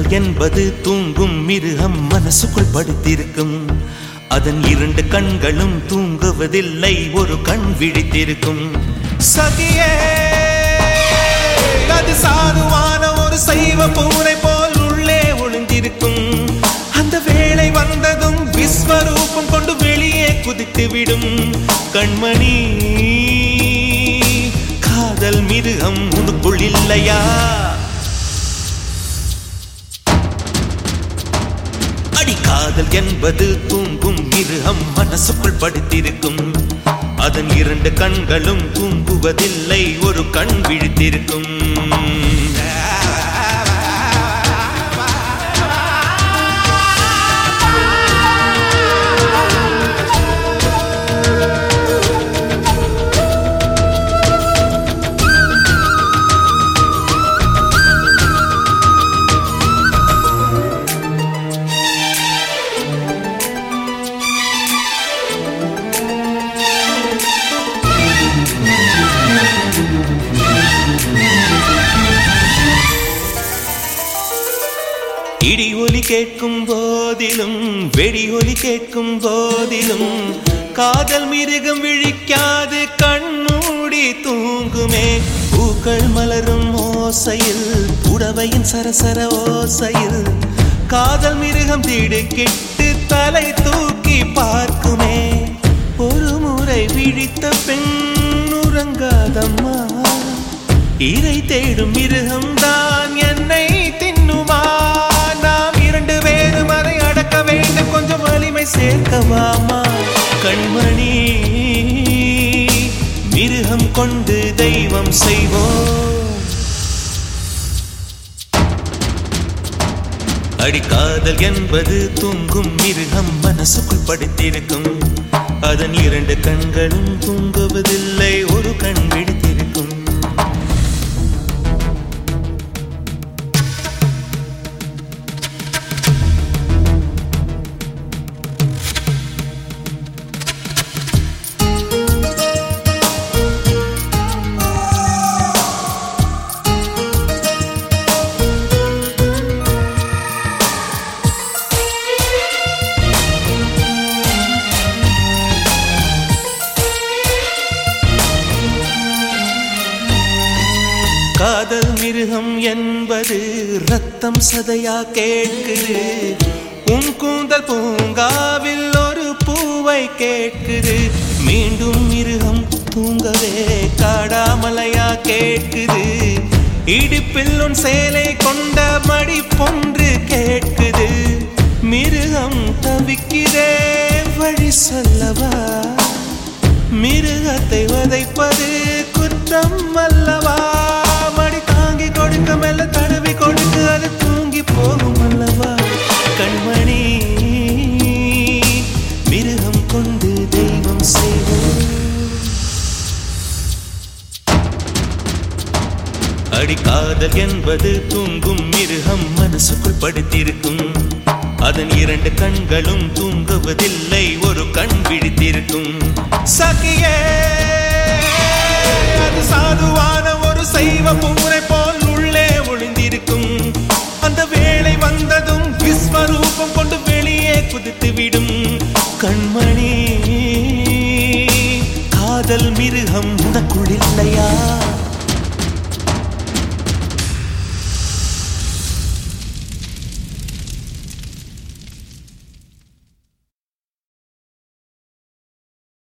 என்பது தூங்கும் மிருகம் மனசுக்குள் படுத்திருக்கும். அதன் இரண்டு கண்களும் தூங்குவதில்லை, ஒரு கண் விழித்திருக்கும். சகியே, அது சாதுவான ஒரு சைவ பூனை போல் உள்ளே ஒளிந்திருக்கும். அந்த வேளை வந்ததும் விஸ்வரூபம் கொண்டு வெளியே குதித்துவிடும். கண்மணி, காதல் மிருகம் உனக்குள் இல்லையா? அடி காதல் என்பது தூங்கும் மிருகம் மனசுக்குள் படுத்திருக்கும். அதன் இரண்டு கண்களும் தூங்குவதில்லை, ஒரு கண் விழித்திருக்கும். இடி ஒலி கேட்கும் போதிலும் வெடி ஒலி கேட்கும் போதிலும் காதல் மிருகம் விழிக்காது, கண்மூடி தூங்குமே. பூக்கள் மலரும் ஓசையில், புடவையின் சரசர ஓசையில் காதல் மிருகம் திடுக்கிட்டு தலை தூக்கி பார்க்குமே. ஒரு முறை விழித்த பெண் உறங்காதம்மா, இறை தேடும் மிருகம்தான் என்னை தின்னுமா. கொஞ்சம் வலிமை சேர்க்கவாமா. கண்மணி, மிருகம் கொண்டு தெய்வம் செய்வோம். அடி காதல் என்பது தூங்கும் மிருகம் மனசுக்குள் படுத்திருக்கும். அதன் இரண்டு கண்களும் தூங்குவதில்லை, ஒரு கண் விழித்திருக்கும். காதல் மிருகம் என்பது ரத்தம் சதையா கேட்குது. உன் கூந்தல் பூங்காவில் ஒரு பூவை கேட்குது. மீண்டும் மிருகம் தூங்கவே காடாமலையா கேட்குது. இடுப்பில் உன் சேலை கொண்ட மடி பொன்று கேட்குது. மிருகம் தவிக்கிறே, வழி சொல்லவா? மிருகத்தை வதைப்பது குற்றம் அல்லவா? மெல்ல தடவி கொடுத்து அது தூங்கி போகும் அல்லவா? கண்மணி, மிருகம் கொண்டு தெய்வம் செய்வோம். அடி காதல் என்பது தூங்கும் மிருகம் மனசுக்குள் படுத்திருக்கும். அதன் இரண்டு கண்களும் தூங்குவதில்லை, ஒரு கண் விழித்திருக்கும். சகியே, அது சாதுவான ஒரு சைவ பூனை போல் உள்ளே ஒளிந்திருக்கும். அந்த வேளை வந்ததும் விஸ்வரூபம் கொண்டு வெளியே குதித்துவிடும். கண்மணி, காதல் மிருகம் உனக்குள் இல்லையா?